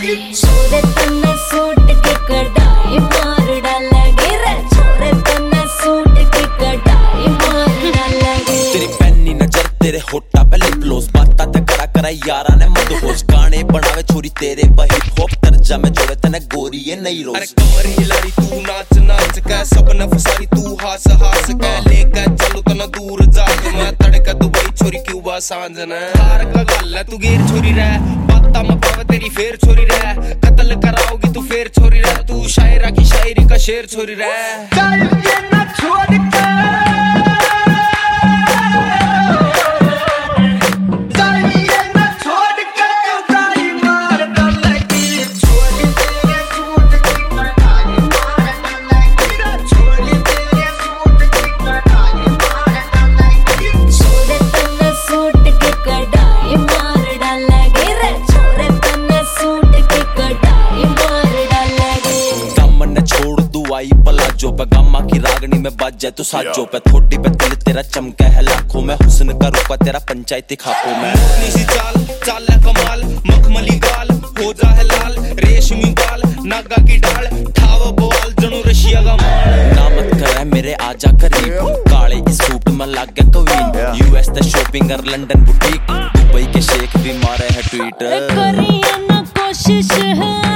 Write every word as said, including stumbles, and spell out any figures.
छोरे तन्ने सूट की कढ़ाई मार डालेगी रे, छोरे तन्ने सूट की कढ़ाई मार डालेगी। तेरी पैनी नजर तेरे होठा पे लिप ग्लोस, बाता ते करा करा यारा ने मदहोश, गाने बनावे छोरी तेरे पर हिप हॉप, तर्जा में जोड़े तने गोरी ये नई रोज। अरे कमर हिलारी तू नाच नाच के, सब न फसारी तू हास हास के, लेके चलू तना दूर जाके मैं तड़का दुबई छोरी क्यूबा सांझ ने। तार का गल है तू गेर छोरी रह, बाता में पावे तेरी फेर छोरी रह, कत्ल कराओगी तू फेर छोरी रह, तू शायरा की शायरी का शेर छोरी रह। चल ये ना छोड़ के पलाजो पे गामा की रागनी में बाज जाए तो साजो पे, थोड़ी पे दिल तेरा चमका है लाखों में, हुस्न का रूपा तेरा पंचायती खापों में। सी चाल चाल है कमाल, मखमली गाल हो जा है लाल, रेशमी बाल नागा की डाल, ठाव बोल जनू रशिया का माल। नामत करे मेरे आजा करीब, काले इस सूट में लाग गया कवीन, यूएस ते शॉपिंग और लंदन बुटीक, दुबई के शेख भी मारे है ट्वीट। करिए ना कोशिश है